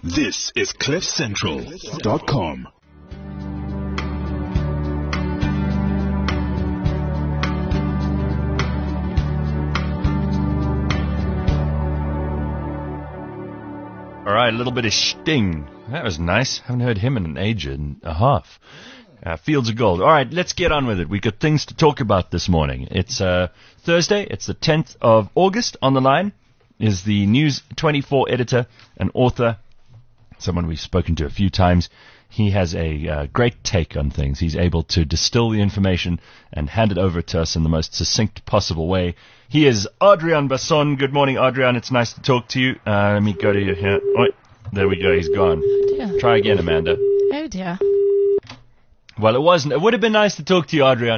This is CliffCentral.com. All right, a little bit of Sting. That was nice. Haven't heard him in an age and a half. Fields of Gold. All right, let's get on with it. We've got things to talk about this morning. It's Thursday. It's the 10th of August. On the line is the News 24 editor and author, someone we've spoken to a few times. He has a great take on things. He's able to distill the information and hand it over to us in the most succinct possible way. He is Adrian Basson. Good morning, Adrian. It's nice to talk to you. Let me go to you here. Oh, there we go. He's gone. Oh dear. Try again, Amanda. Oh dear. Well, it wasn't. It would have been nice to talk to you, Adrian.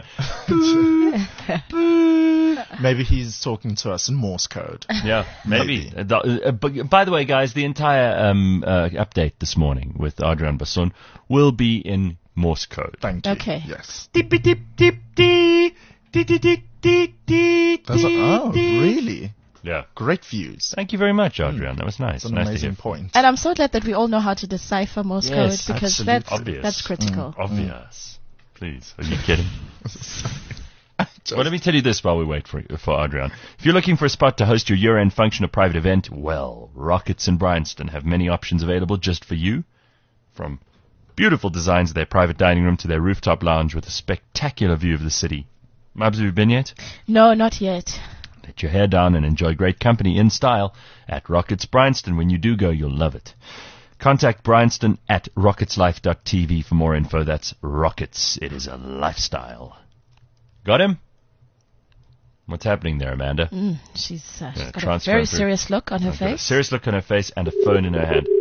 Maybe he's talking to us in Morse code. Yeah, maybe. By the way, guys, the entire update this morning with Adrian Basson will be in Morse code. Thank you. Okay. Yes. Dip, dip, dip, dee, dee, dee, dee, dee, dee, Oh, dee. really? Yeah. Great views. Thank you very much, Adrian. That was nice. That's an Nice to amazing hear. point. And I'm so glad that we all know how to decipher Morse code Yes, because absolutely. Obvious. that's critical. Obvious. Please. Are you kidding? Well, let me tell you this while we wait for Adrian. If you're looking for a spot to host your year-end function or private event, well, Rockets in Bryanston have many options available just for you. From beautiful designs of their private dining room to their rooftop lounge with a spectacular view of the city. Mabs, have you been yet? No, not yet. Let your hair down and enjoy great company in style at Rockets Bryanston. When you do go, you'll love it. Contact Bryanston at rocketslife.tv for more info. That's Rockets. It is a lifestyle. Got him? What's happening there, Amanda? She's got a transfer very through. serious look on her Got a face. serious look on her face and a phone in her hand.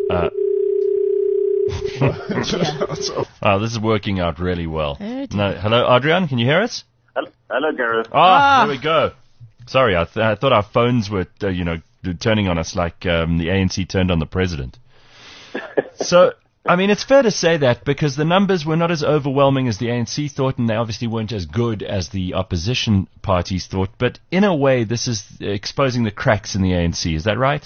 Wow, this is working out really well. Oh, dear. No, hello, Adrian, can you hear us? Hello, Gareth. There we go. Sorry, I thought our phones were, turning on us like the ANC turned on the president. So, I mean, it's fair to say that because the numbers were not as overwhelming as the ANC thought, and they obviously weren't as good as the opposition parties thought. But in a way, this is exposing the cracks in the ANC. Is that right?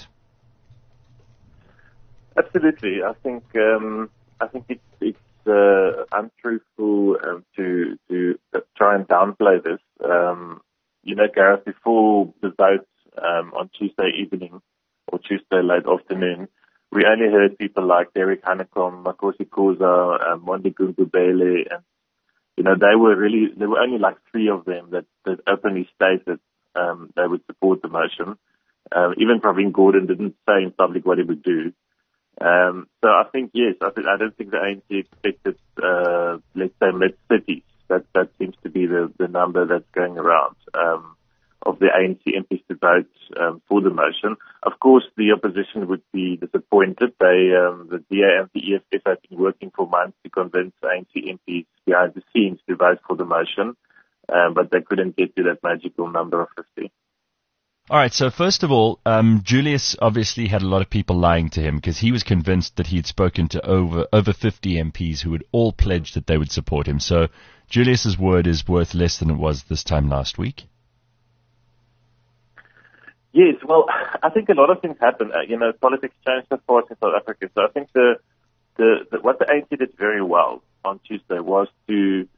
Absolutely. I think it's untruthful to try and downplay this. Gareth, before the vote on Tuesday evening or Tuesday late afternoon, we only heard people like Derek Hanekom, Makosi Khoza, Mondi Gungubele, and there were only like three of them that openly stated they would support the motion. Even Pravin Gordhan didn't say in public what he would do. So I think yes, I don't think the ANC expected let's say mid-cities. That seems to be the number that's going around of the ANC MPs to vote for the motion. Of course, the opposition would be disappointed. The DA and the EFF have been working for months to convince ANC MPs behind the scenes to vote for the motion, but they couldn't get to that magical number of 50. All right, so first of all, Julius obviously had a lot of people lying to him because he was convinced that he had spoken to over 50 MPs who had all pledged that they would support him. So Julius's word is worth less than it was this time last week. Yes, well, I think a lot of things happen. Politics change so fast in South Africa. So I think what the ANC did very well on Tuesday was to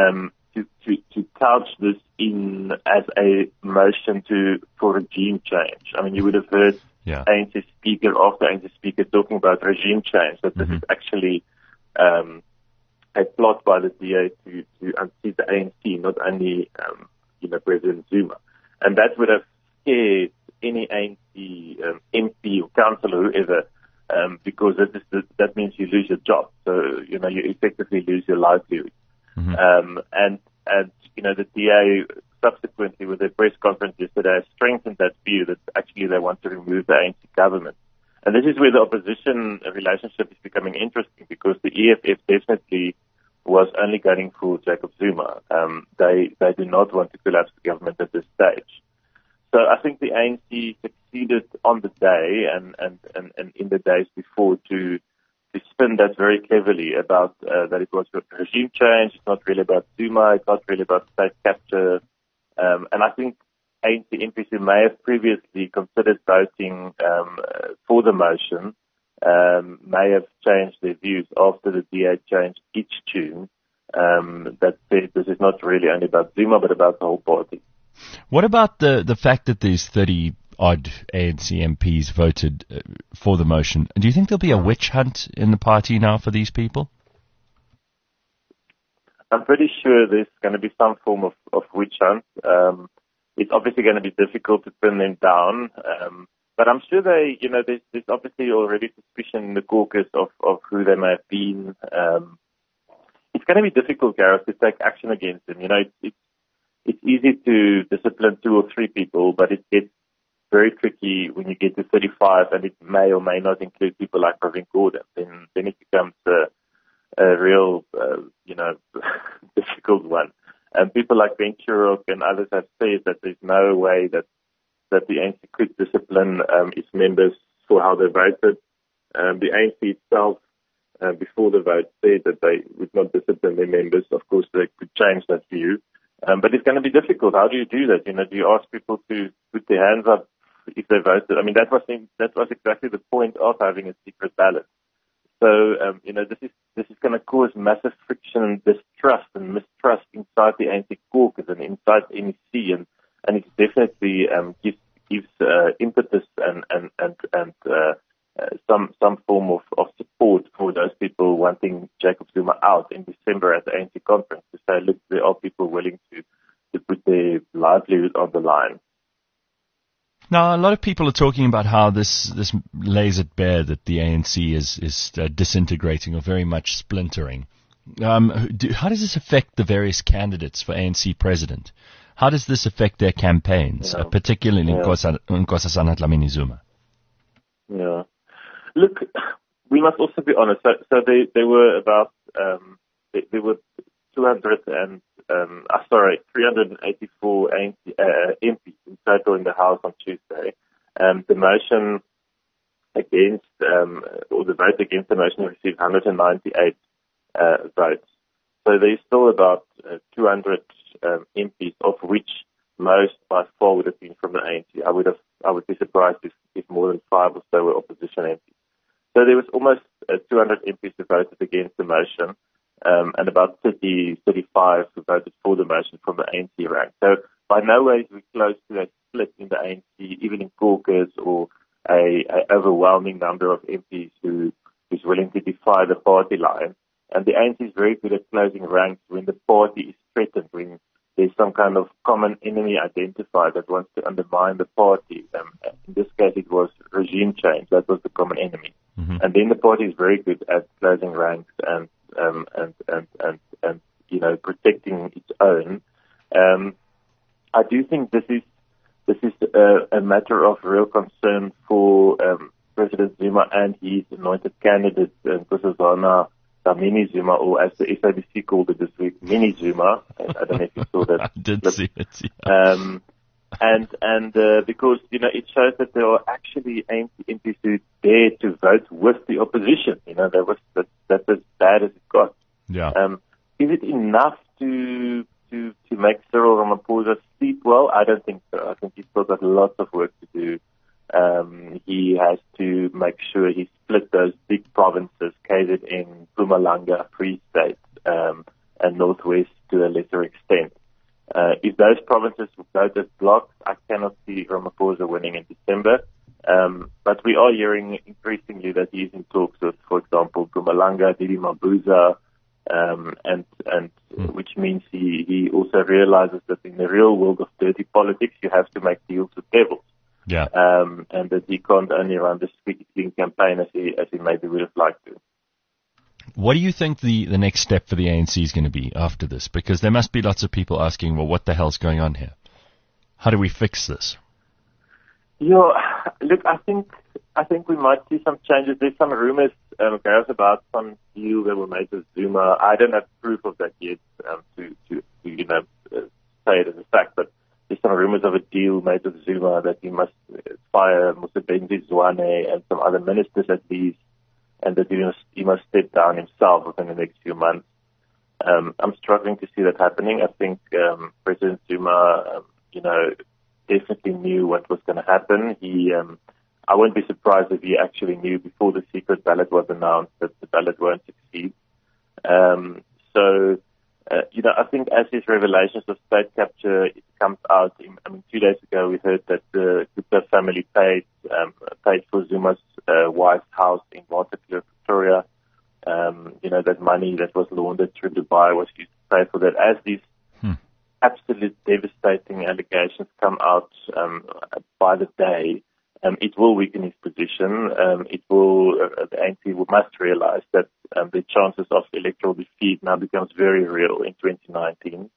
couch this in as a motion for regime change. I mean, you would have heard ANC speaker after ANC speaker talking about regime change, that this is actually a plot by the DA to unseat the ANC, not only President Zuma. And that would have scared any ANC MP or councillor or whoever, because that means you lose your job. So, you effectively lose your livelihood. Mm-hmm. And the DA subsequently with their press conference yesterday strengthened that view that actually they want to remove the ANC government. And this is where the opposition relationship is becoming interesting because the EFF definitely was only gunning for Jacob Zuma. They do not want to collapse the government at this stage. So I think the ANC succeeded on the day and in the days before to spin that very cleverly about that it was a regime change. It's not really about Zuma. It's not really about state capture. And I think ANC MPs who may have previously considered voting for the motion may have changed their views after the DA changed its tune, that said this is not really only about Zuma, but about the whole party. What about the fact that these 30-odd ANC MPs voted for the motion? Do you think there'll be a witch hunt in the party now for these people? I'm pretty sure there's going to be some form of witch hunt. It's obviously going to be difficult to pin them down, but I'm sure there's obviously already suspicion in the caucus of who they may have been. It's going to be difficult, Gareth, to take action against them. It's easy to discipline 2 or 3 people, but it gets very tricky when you get to 35, and it may or may not include people like Pravin Gordhan. Then it becomes a real, difficult one. And people like Ben Turok and others have said that there's no way that the ANC could discipline its members for how they voted. The ANC itself, before the vote, said that they would not discipline their members. Of course, they could change that view. But it's going to be difficult. How do you do that? Do you ask people to put their hands up if they voted? I mean, that was exactly the point of having a secret ballot. So, this is going to cause massive friction and distrust and mistrust inside the ANC caucus and inside the NEC, and it definitely gives impetus and some form of support for those people wanting Jacob Zuma out in December at the ANC conference, to say, look, there are people willing to put their livelihood on the line. Now, a lot of people are talking about how this lays it bare that the ANC is disintegrating or very much splintering. How does this affect the various candidates for ANC president? How does this affect their campaigns, particularly Nkosazana Dlamini Zuma? Yeah. Look, we must also be honest. So there were about there were 384 MPs in total in the House on Tuesday. The motion against, or the vote against the motion received 198 votes. So there's still about 200 MPs, of which most by far would have been from the ANC. I would be surprised if more than 5 or so were opposition MPs. So there was almost 200 MPs who voted against the motion, and about 35 who voted for the motion from the ANC rank. So by no way we're close to a split in the ANC, even in caucus, or a overwhelming number of MPs who's willing to defy the party line. And the ANC is very good at closing ranks when the party is threatened, when there's some kind of common enemy identified that wants to undermine the party. In this case, it was regime change. That was the common enemy. Mm-hmm. And then the party is very good at closing ranks and protecting its own. I do think this is a matter of real concern for President Zuma and his anointed candidate, Nkosazana Dlamini Zuma, or as the SABC called it this week, Mini Zuma. I don't know if you saw that. I did see it. Yeah. Because it shows that there are actually MPs who dare to vote with the opposition. That's as bad as it got. Yeah. Is it enough to make Cyril Ramaphosa sleep well? I don't think so. I think he's still got lots of work to do. He has to make sure he split those big provinces, KZN, Mpumalanga, Free State, and Northwest to a lesser extent. If those provinces vote as blocks, I cannot see Ramaphosa winning in December. But we are hearing increasingly that he's in talks with, for example, Mpumalanga, Didi Mabuza, which means he also realizes that in the real world of dirty politics, you have to make deals with devils. Yeah. And that he can't only run the squeaky clean campaign as he maybe would have liked to. What do you think the next step for the ANC is going to be after this? Because there must be lots of people asking, well, what the hell's going on here? How do we fix this? Yeah, look, I think we might see some changes. There's some rumors, Gareth, about some deal that were made with Zuma. I don't have proof of that yet to say it as a fact, but there's some rumors of a deal made with Zuma that he must fire Mosebenzi Zwane and some other ministers at least, and that he must step down himself within the next few months. I'm struggling to see that happening. I think President Zuma, definitely knew what was going to happen. I wouldn't be surprised if he actually knew before the secret ballot was announced that the ballot won't succeed. I think as these revelations of state capture comes out, 2 days ago we heard that the Gupta family paid for Zuma's wife's house in Waterkloof, Victoria. That money that was laundered through Dubai was used to pay for that. As these absolute devastating allegations come out by the day, it will weaken his position. The ANC must realize that the chances of electoral defeat now becomes very real in 2019.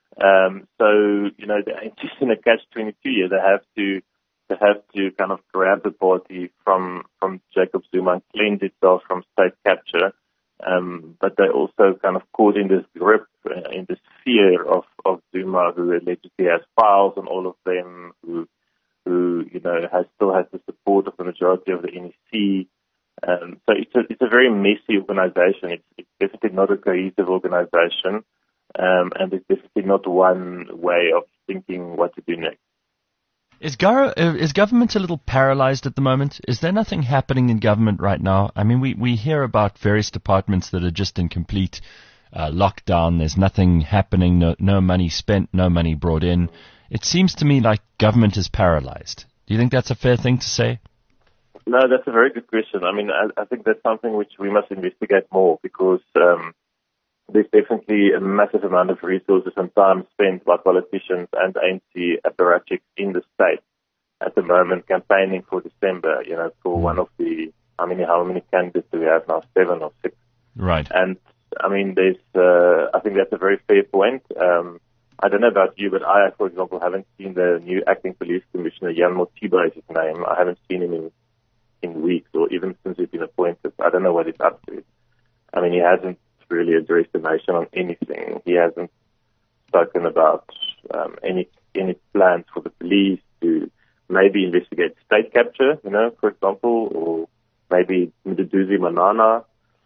The ANC is in a catch-22 here. They have to kind of grab the party from Jacob Zuma and cleanse itself from state capture. But they also kind of caught in this grip, in this fear of Zuma, who allegedly has files on all of them, who still has the support of the majority of the NEC. So it's a very messy organization. It's definitely not a cohesive organization, and it's definitely not one way of thinking what to do next. Is government a little paralyzed at the moment? Is there nothing happening in government right now? I mean, we hear about various departments that are just in complete lockdown. There's nothing happening, no money spent, no money brought in. It seems to me like government is paralyzed. Do you think that's a fair thing to say? No, that's a very good question. I mean, I think that's something which we must investigate more, because there's definitely a massive amount of resources and time spent by politicians and ANC apparatchiks in the state at the moment campaigning for December, for one of the, how many candidates do we have now? 7 or 6. Right. And, I think that's a very fair point. I don't know about you, but I, for example, haven't seen the new acting police commissioner, Jan Mothiba is his name. I haven't seen him in weeks, or even since he's been appointed. I don't know what he's up to. I mean, he hasn't really addressed the nation on anything. He hasn't spoken about any plans for the police to maybe investigate state capture, for example, or maybe Mduduzi Manana.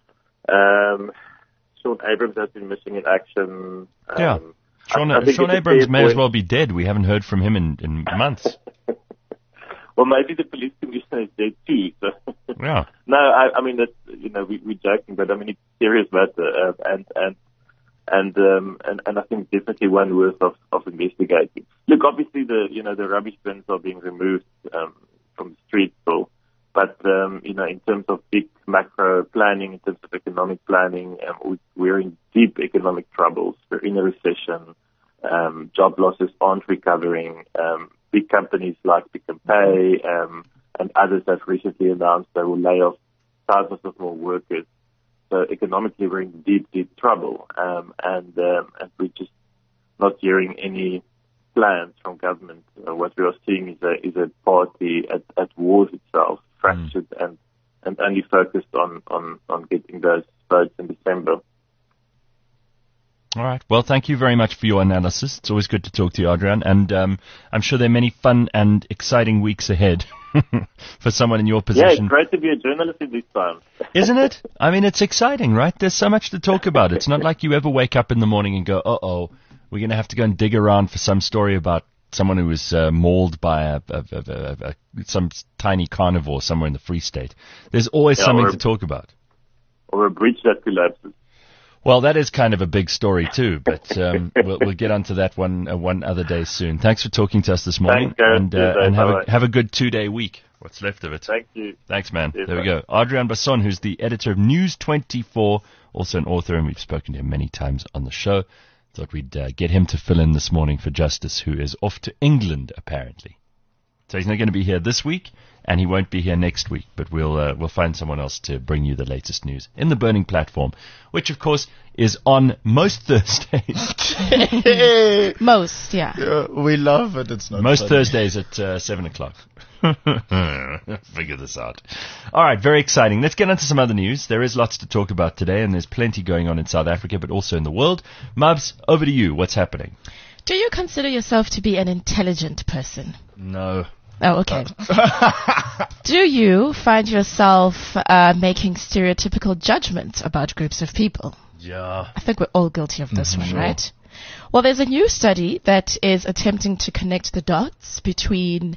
Shaun Abrahams has been missing in action. Yeah. Shaun Abrahams may as well be dead. We haven't heard from him in months. Well, maybe the police commissioner is dead too. So. Yeah. No, I mean that's we're joking, but I mean it's a serious matter, and I think definitely one worth of investigating. Look, obviously the rubbish bins are being removed from the streets, but in terms of big macro planning, in terms of economic planning, we're in deep economic troubles. We're in a recession. Job losses aren't recovering. Big companies like Pick n Pay and others have recently announced they will lay off thousands of more workers. So economically, we're in deep, deep trouble, and we're just not hearing any plans from government. What we are seeing is a party at war with itself, fractured and only focused on getting those votes in December. All right. Well, thank you very much for your analysis. It's always good to talk to you, Adrian. And I'm sure there are many fun and exciting weeks ahead for someone in your position. Yeah, it's great to be a journalist in this time. Isn't it? I mean, it's exciting, right? There's so much to talk about. It's not like you ever wake up in the morning and go, uh-oh, we're going to have to go and dig around for some story about someone who was mauled by some tiny carnivore somewhere in the Free State. There's always something to talk about. Or a bridge that collapses. Well, that is kind of a big story too, but we'll get onto that one other day soon. Thanks for talking to us this morning, Thanks, and have a good 2-day week. What's left of it? Thank you. Thanks, man. Cheers, there we go. Adrian Basson, who's the editor of News 24, also an author, and we've spoken to him many times on the show. Thought we'd get him to fill in this morning for Justice, who is off to England apparently. So he's not going to be here this week, and he won't be here next week, but we'll find someone else to bring you the latest news in the Burning Platform, which, of course, is on most Thursdays. Most, yeah. We love it. It's not most funny. Thursdays at 7 o'clock. Figure this out. All right, very exciting. Let's get into some other news. There is lots to talk about today, and there's plenty going on in South Africa, but also in the world. Mubs, over to you. What's happening? Do you consider yourself to be an intelligent person? No. Oh, okay. Do you find yourself making stereotypical judgments about groups of people? Yeah. I think we're all guilty of this one, right? Well, there's a new study that is attempting to connect the dots between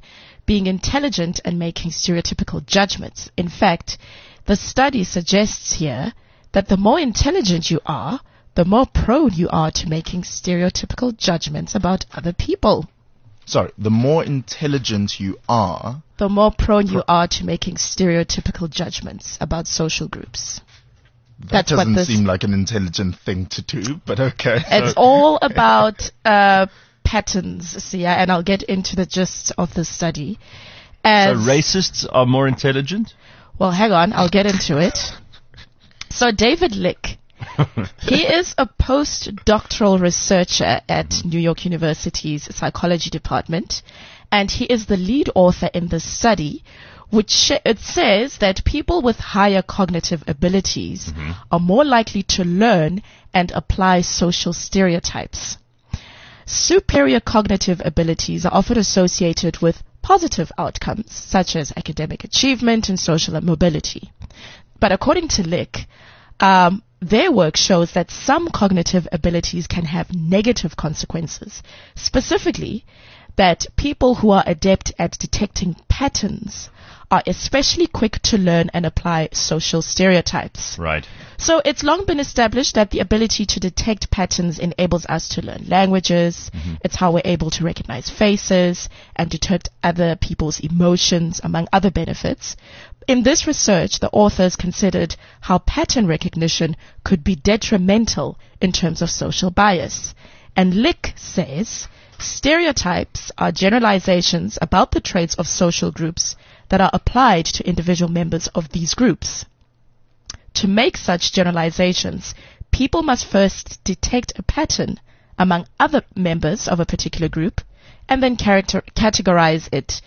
being intelligent and making stereotypical judgments. In fact, the study suggests here that the more intelligent you are, the more prone you are to making stereotypical judgments about other people. Sorry, the more intelligent you are, the more prone you are to making stereotypical judgments about social groups. That doesn't seem like an intelligent thing to do, but okay. It's all about patterns, Sia, and I'll get into the gist of the study. So racists are more intelligent? Well, hang on, I'll get into it. So David Lick, he is a postdoctoral researcher at New York University's psychology department, and he is the lead author in this study, which it says that people with higher cognitive abilities are more likely to learn and apply social stereotypes. Superior cognitive abilities are often associated with positive outcomes, such as academic achievement and social mobility. But according to Lick, their work shows that some cognitive abilities can have negative consequences, specifically that people who are adept at detecting patterns are especially quick to learn and apply social stereotypes. Right. So it's long been established that the ability to detect patterns enables us to learn languages. It's how we're able to recognize faces and detect other people's emotions, among other benefits. In this research, the authors considered how pattern recognition could be detrimental in terms of social bias. And Lick says stereotypes are generalizations about the traits of social groups that are applied to individual members of these groups. To make such generalizations, people must first detect a pattern among other members of a particular group and then categorize it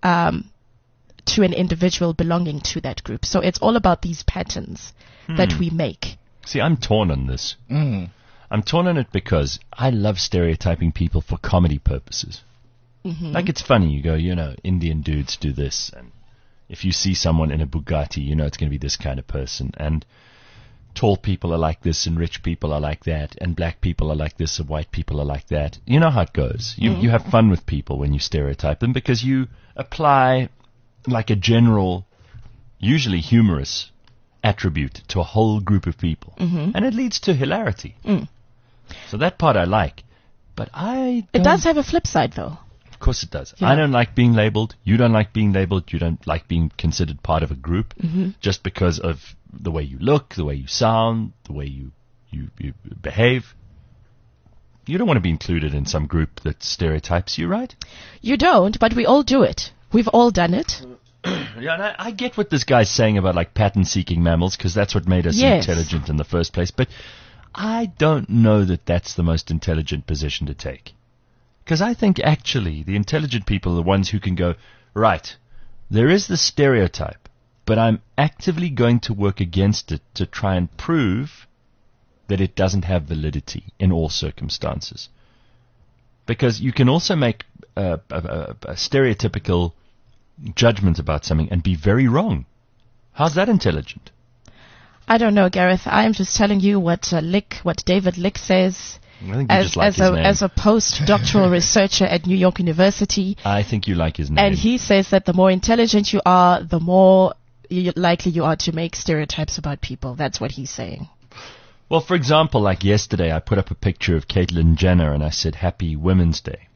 to an individual belonging to that group. So it's all about these patterns that we make. See, I'm torn on this. I'm torn on it because I love stereotyping people for comedy purposes. Like, it's funny. You go, Indian dudes do this, and if you see someone in a Bugatti, it's going to be this kind of person, and tall people are like this, and rich people are like that, and black people are like this, and white people are like that. You know how it goes. You have fun with people when you stereotype them because you apply like a general, usually humorous attribute to a whole group of people, and it leads to hilarity. So that part I like, but it does have a flip side, though. Of course it does. Yeah. I don't like being labeled. You don't like being labeled. You don't like being considered part of a group just because of the way you look, the way you sound, the way you behave. You don't want to be included in some group that stereotypes you, right? You don't, but we all do it. We've all done it. Yeah, and I get what this guy's saying about like pattern-seeking mammals because that's what made us intelligent in the first place. But I don't know that that's the most intelligent position to take. Because I think actually the intelligent people are the ones who can go, right, there is the stereotype, but I'm actively going to work against it to try and prove that it doesn't have validity in all circumstances. Because you can also make a stereotypical judgment about something and be very wrong. How's that intelligent? I don't know, Gareth. I'm just telling you what David Lick says. I think you just like his name. As a postdoctoral researcher at New York University. I think you like his name. And he says that the more intelligent you are, the more likely you are to make stereotypes about people. That's what he's saying. Well, for example, like yesterday, I put up a picture of Caitlyn Jenner and I said, Happy Women's Day.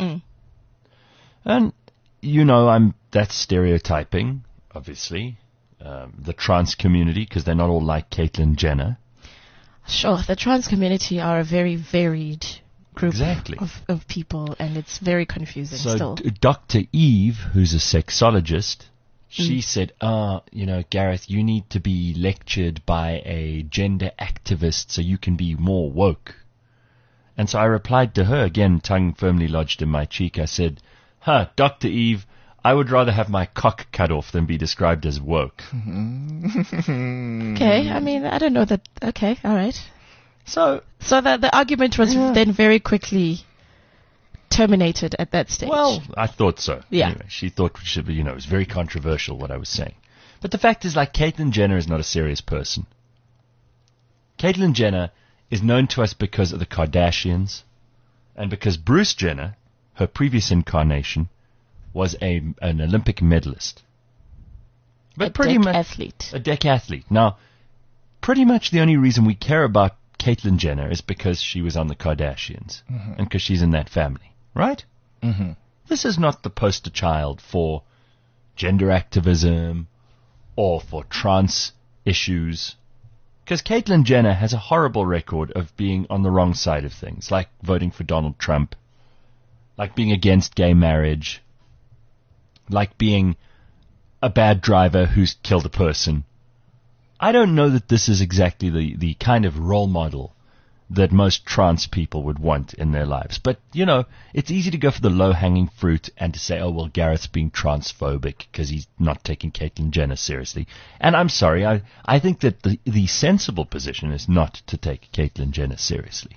And, that's stereotyping, obviously, the trans community, because they're not all like Caitlyn Jenner. Sure, the trans community are a very varied group of people, and it's very confusing still. So Dr. Eve, who's a sexologist, she said, Gareth, you need to be lectured by a gender activist so you can be more woke. And so I replied to her, again, tongue firmly lodged in my cheek. I said, Dr. Eve, I would rather have my cock cut off than be described as woke. Okay, I mean, I don't know that. Okay, all right. So the argument was then very quickly terminated at that stage. Well, I thought so. Yeah. Anyway, she thought it was very controversial what I was saying. But the fact is, like, Caitlyn Jenner is not a serious person. Caitlyn Jenner is known to us because of the Kardashians and because Bruce Jenner, her previous incarnation, was an Olympic medalist. But a decathlete. Now, pretty much the only reason we care about Caitlyn Jenner is because she was on the Kardashians and because she's in that family, right? Mm-hmm. This is not the poster child for gender activism or for trans issues. Because Caitlyn Jenner has a horrible record of being on the wrong side of things, like voting for Donald Trump, like being against gay marriage, like being a bad driver who's killed a person. I don't know that this is exactly the kind of role model that most trans people would want in their lives. But, you know, it's easy to go for the low-hanging fruit and to say, oh, well, Gareth's being transphobic because he's not taking Caitlyn Jenner seriously. And I'm sorry, I think that the sensible position is not to take Caitlyn Jenner seriously.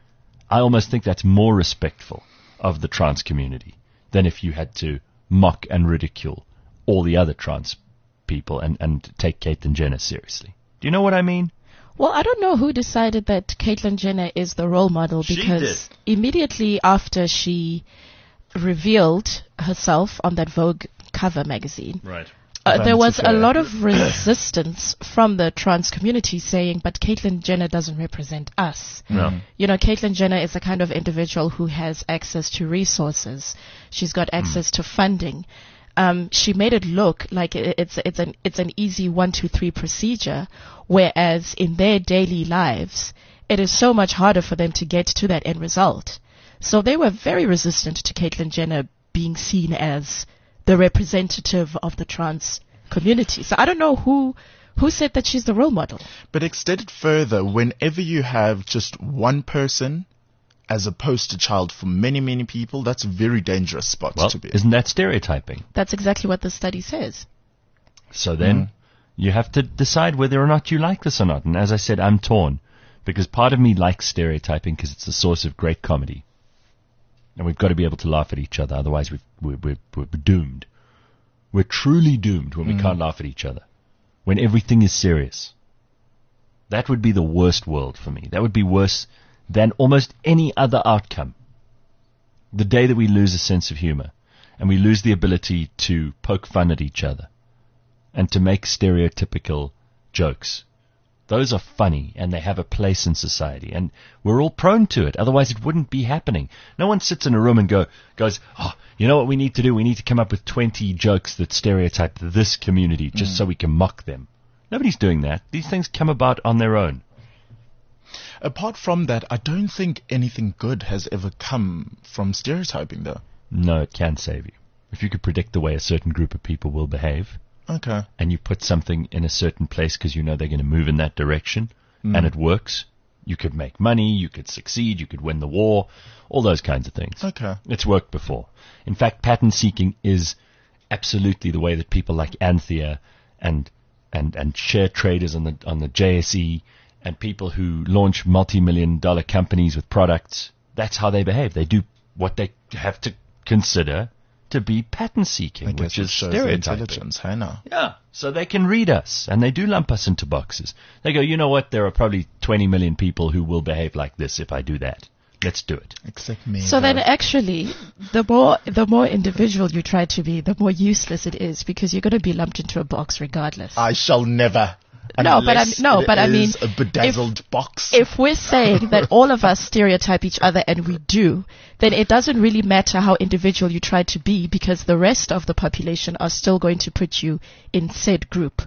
I almost think that's more respectful of the trans community than if you had to mock and ridicule all the other trans people and take Caitlyn Jenner seriously. Do you know what I mean? Well, I don't know who decided that Caitlyn Jenner is the role model, because immediately after she revealed herself on that Vogue cover magazine, right. There was a lot of resistance from the trans community saying, but Caitlyn Jenner doesn't represent us. No. You know, Caitlyn Jenner is the kind of individual who has access to resources. She's got access to funding. She made it look like it's an easy 1, 2, 3 procedure, whereas in their daily lives, it is so much harder for them to get to that end result. So they were very resistant to Caitlyn Jenner being seen as the representative of the trans community. So I don't know who said that she's the role model. But extended further, whenever you have just one person as a poster child for many, many people, that's a very dangerous spot to be. Isn't that stereotyping? That's exactly what the study says. So then you have to decide whether or not you like this or not. And as I said, I'm torn, because part of me likes stereotyping because it's the source of great comedy. And we've got to be able to laugh at each other, otherwise we're doomed. We're truly doomed when we can't laugh at each other, when everything is serious. That would be the worst world for me. That would be worse than almost any other outcome. The day that we lose a sense of humor and we lose the ability to poke fun at each other and to make stereotypical jokes. Those are funny and they have a place in society, and we're all prone to it. Otherwise it wouldn't be happening. No one sits in a room and goes, oh, you know what we need to do? We need to come up with 20 jokes that stereotype this community just so we can mock them. Nobody's doing that. These things come about on their own. Apart from that, I don't think anything good has ever come from stereotyping, though. No, it can save you. If you could predict the way a certain group of people will behave, okay, and you put something in a certain place because you know they're going to move in that direction, and it works, you could make money, you could succeed, you could win the war, all those kinds of things. Okay. It's worked before. In fact, patent seeking is absolutely the way that people like Anthea and share traders on the JSE and people who launch multi-million-dollar companies with products, that's how they behave. They do what they have to consider to be patent seeking, which is stereotyping. Hey, no. Yeah, so they can read us, and they do lump us into boxes. They go, you know what, there are probably 20 million people who will behave like this if I do that. Let's do it. Except me. So then actually, the more individual you try to be, the more useless it is, because you're going to be lumped into a box regardless. I shall never. No, but I mean, a bedazzled box. If we're saying that all of us stereotype each other, and we do, then it doesn't really matter how individual you try to be, because the rest of the population are still going to put you in said group.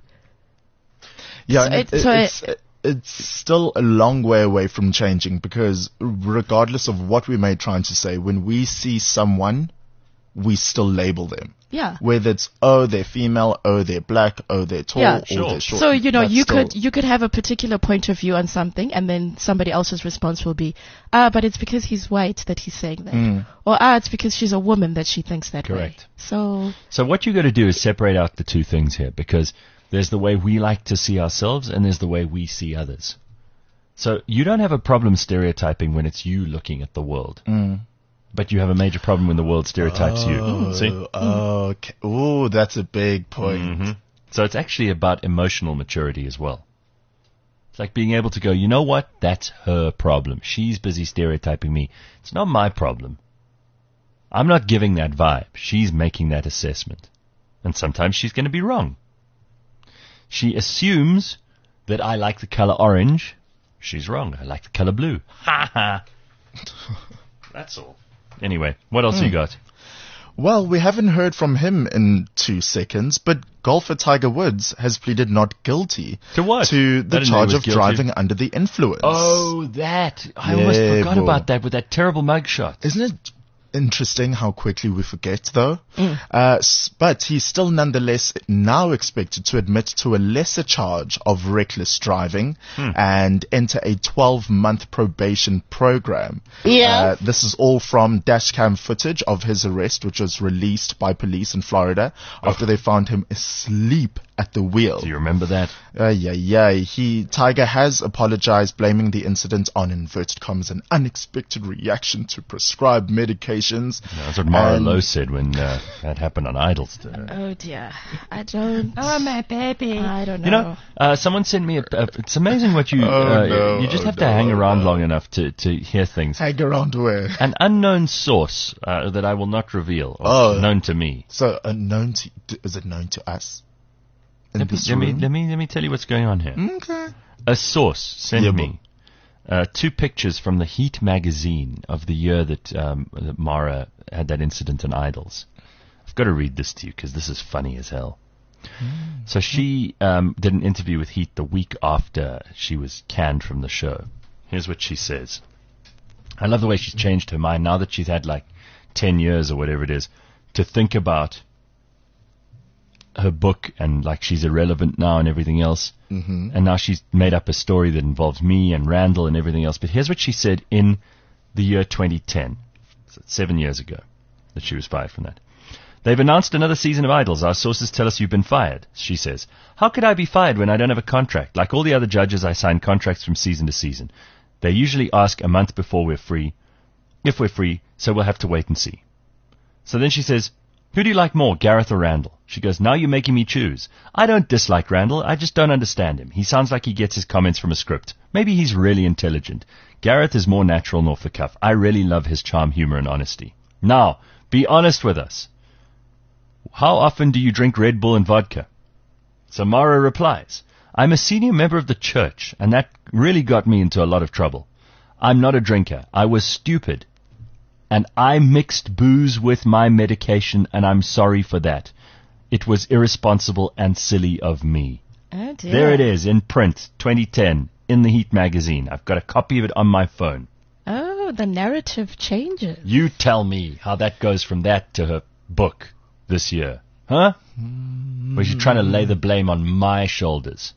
Yeah, it's still a long way away from changing, because regardless of what we may try to say, when we see someone, we still label them. Yeah. Whether it's, oh, they're female, oh, they're black, oh, they're tall, yeah, oh, they're short. So, you could have a particular point of view on something, and then somebody else's response will be, but it's because he's white that he's saying that. Or, it's because she's a woman that she thinks that way. Correct. So what you got to do is separate out the two things here, because there's the way we like to see ourselves, and there's the way we see others. So you don't have a problem stereotyping when it's you looking at the world. But you have a major problem when the world stereotypes you. See? Okay. Oh, that's a big point. So it's actually about emotional maturity as well. It's like being able to go, you know what? That's her problem. She's busy stereotyping me. It's not my problem. I'm not giving that vibe. She's making that assessment. And sometimes she's going to be wrong. She assumes that I like the color orange. She's wrong. I like the color blue. Ha ha. That's all. Anyway, what else you got? Well, we haven't heard from him in 2 seconds, but golfer Tiger Woods has pleaded not guilty. To what? To the charge of driving under the influence. Oh, that. I almost forgot about that with that terrible mugshot. Isn't it interesting how quickly we forget, though? But he's still nonetheless now expected to admit to a lesser charge of reckless driving and enter a 12-month probation program. Yeah. This is all from dashcam footage of his arrest, which was released by police in Florida after they found him asleep at the wheel. Do you remember that? Tiger has apologized, blaming the incident on, inverted commas, an unexpected reaction to prescribed medications. No, that's what Mara Lowe said when that happened on Idols. Oh dear, I don't. Oh my baby. I don't know. You know, someone sent me it's amazing what you you just have to hang around long enough to hear things. Hang around where? An unknown source that I will not reveal. Known to me. So is it known to us? Let me tell you what's going on here. Okay. A source sent me 2 pictures from the Heat magazine of the year that Mara had that incident in Idols. I've got to read this to you because this is funny as hell. So she did an interview with Heat the week after she was canned from the show. Here's what she says. I love the way she's changed her mind now that she's had like 10 years or whatever it is to think about her book, and like she's irrelevant now and everything else. And now she's made up a story that involves me and Randall and everything else. But here's what she said in the year 2010. So 7 years ago that she was fired from that. They've announced another season of Idols. Our sources tell us you've been fired, she says. How could I be fired when I don't have a contract? Like all the other judges, I sign contracts from season to season. They usually ask a month before we're free, if we're free, so we'll have to wait and see. So then she says, who do you like more, Gareth or Randall? She goes, now you're making me choose. I don't dislike Randall, I just don't understand him. He sounds like he gets his comments from a script. Maybe he's really intelligent. Gareth is more natural and off the cuff. I really love his charm, humor, and honesty. Now, be honest with us. How often do you drink Red Bull and vodka? Samara replies, I'm a senior member of the church, and that really got me into a lot of trouble. I'm not a drinker. I was stupid. And I mixed booze with my medication, and I'm sorry for that. It was irresponsible and silly of me. Oh dear. There it is, in print, 2010, in the Heat magazine. I've got a copy of it on my phone. Oh, the narrative changes. You tell me how that goes from that to her book this year. Huh? Where she's trying to lay the blame on my shoulders.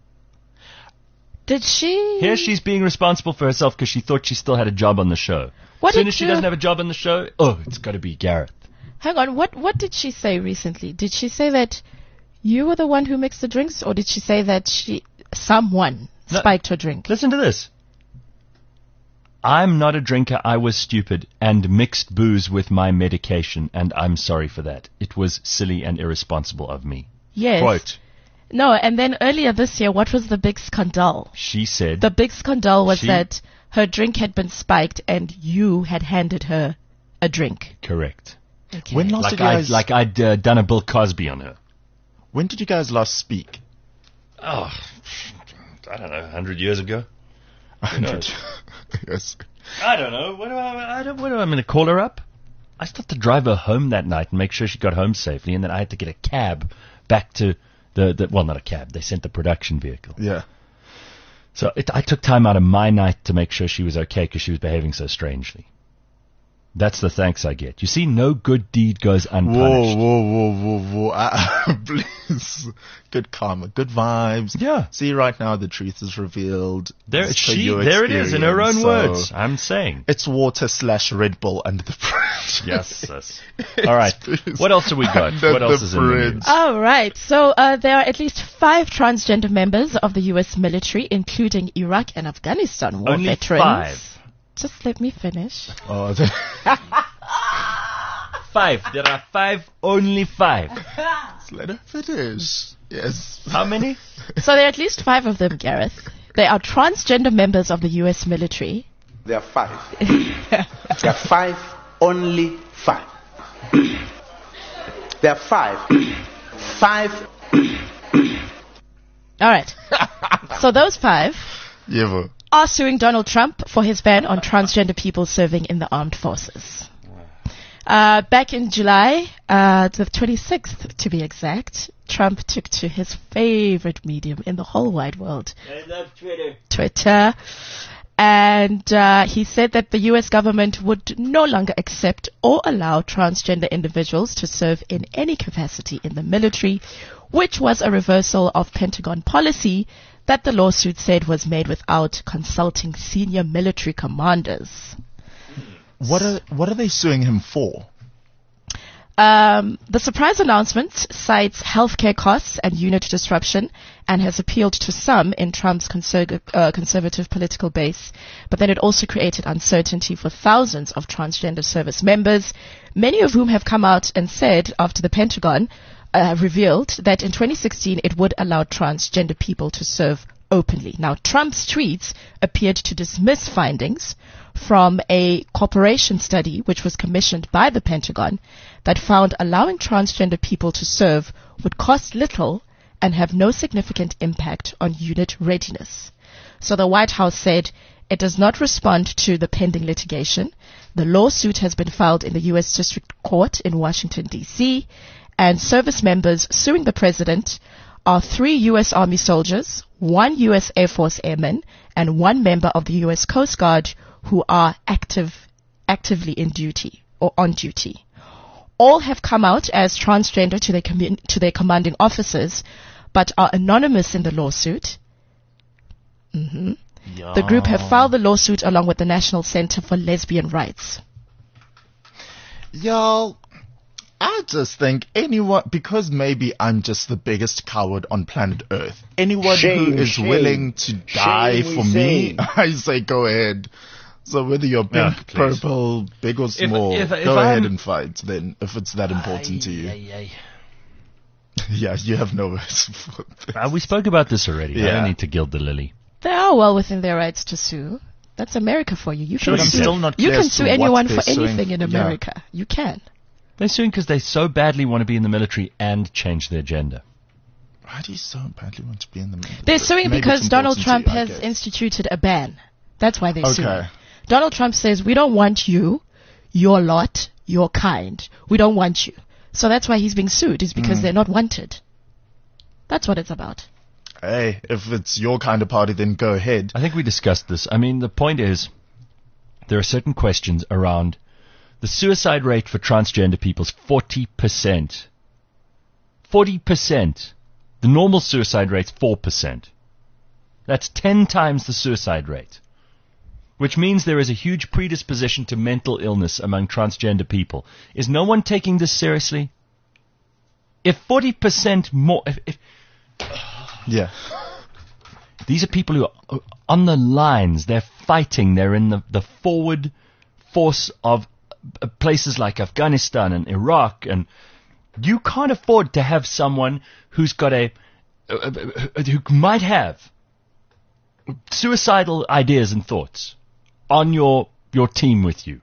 Did she? Here she's being responsible for herself because she thought she still had a job on the show. As soon as she doesn't have a job on the show, it's got to be Gareth. Hang on, what did she say recently? Did she say that you were the one who mixed the drinks, or did she say that someone spiked her drink? Listen to this. I'm not a drinker, I was stupid, and mixed booze with my medication, and I'm sorry for that. It was silly and irresponsible of me. Yes. Quote. No, and then earlier this year, what was the big scandal? She said... The big scandal was that her drink had been spiked and you had handed her a drink. Correct. Okay. When last did you guys... Like I'd done a Bill Cosby on her. When did you guys last speak? Oh, I don't know, 100 years ago. 100 yes. I don't know. What am I going to call her up? I still had to drive her home that night and make sure she got home safely, and then I had to get a cab back to well, not a cab. They sent the production vehicle. Yeah. So I took time out of my night to make sure she was okay because she was behaving so strangely. That's the thanks I get. You see, no good deed goes unpunished. Whoa. Please. Good karma. Good vibes. Yeah. See, right now the truth is revealed. There it is in her own words. I'm saying. It's water/Red Bull under the bridge. Yes. All right. What else have we got? What else is in the news? All right. So there are at least 5 transgender members of the U.S. military, including Iraq and Afghanistan war Only veterans. 5. Just let me finish. Oh, 5. There are 5. Only 5. Let her finish. Yes. How many? So there are at least 5 of them, Gareth. They are transgender members of the U.S. military. There are 5. There are 5 Only 5. There are 5. 5. All right. So those 5 Yeah, are suing Donald Trump for his ban on transgender people serving in the armed forces. Back in July, the 26th to be exact, Trump took to his favorite medium in the whole wide world. I love Twitter. Twitter. And he said that the U.S. government would no longer accept or allow transgender individuals to serve in any capacity in the military, which was a reversal of Pentagon policy that the lawsuit said was made without consulting senior military commanders. What are they suing him for? The surprise announcement cites healthcare costs and unit disruption and has appealed to some in Trump's conservative political base. But then it also created uncertainty for thousands of transgender service members, many of whom have come out and said after the Pentagon revealed that in 2016 it would allow transgender people to serve openly. Now, Trump's tweets appeared to dismiss findings from a corporation study which was commissioned by the Pentagon that found allowing transgender people to serve would cost little and have no significant impact on unit readiness. So the White House said it does not respond to the pending litigation. The lawsuit has been filed in the U.S. District Court in Washington, D.C., and service members suing the president are 3 U.S. Army soldiers, 1 U.S. Air Force airman, and 1 member of the U.S. Coast Guard who are actively in duty or on duty. All have come out as transgender to their commanding officers, but are anonymous in the lawsuit. Yeah. The group have filed the lawsuit along with the National Center for Lesbian Rights. Y'all, I just think anyone, because maybe I'm just the biggest coward on planet Earth, anyone who is willing to die for me, I say go ahead. So whether you're pink, purple, big or small, go ahead and fight then, if it's that important to you. Yeah, you have no words for this. We spoke about this already. Yeah. I don't need to gild the lily. They are well within their rights to sue. That's America for you. You can sue anyone for anything in America. Yeah. You can. They're suing because they so badly want to be in the military and change their gender. Why do you so badly want to be in the military? They're suing because Donald Trump has instituted a ban. That's why they're suing. Donald Trump says, we don't want you, your lot, your kind. We don't want you. So that's why he's being sued, is because they're not wanted. That's what it's about. Hey, if it's your kind of party, then go ahead. I think we discussed this. I mean, the point is, there are certain questions around the suicide rate for transgender people is 40%. 40%. The normal suicide rate's 4%. That's 10 times the suicide rate. Which means there is a huge predisposition to mental illness among transgender people. Is no one taking this seriously? If 40% more... Yeah. These are people who are on the lines. They're fighting. They're in the forward force of places like Afghanistan and Iraq. And you can't afford to have someone who's got who might have suicidal ideas and thoughts on your team with you.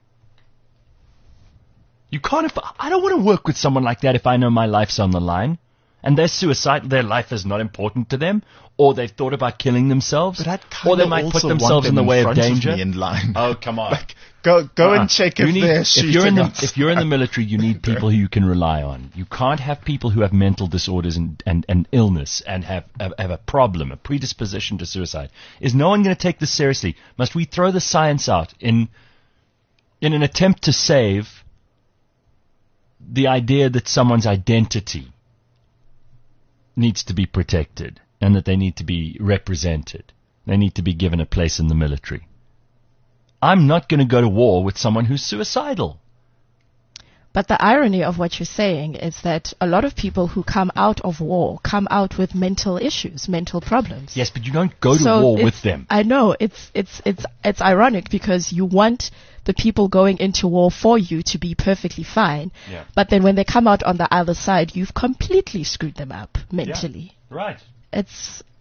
You can't. I don't want to work with someone like that if I know my life's on the line, and they're suicidal. Their life is not important to them, or they've thought about killing themselves, or they might put themselves in the way of danger. In line. Oh, come on! Go and check if they're shooting us. If you're in the military, you need people who you can rely on. You can't have people who have mental disorders and illness and have a problem, a predisposition to suicide. Is no one going to take this seriously? Must we throw the science out in an attempt to save the idea that someone's identity needs to be protected and that they need to be represented? They need to be given a place in the military. I'm not going to go to war with someone who's suicidal. But the irony of what you're saying is that a lot of people who come out of war come out with mental issues, mental problems. Yes, but you don't go to war with them. I know. It's ironic because you want the people going into war for you to be perfectly fine. Yeah. But then when they come out on the other side, you've completely screwed them up mentally. Yeah, right.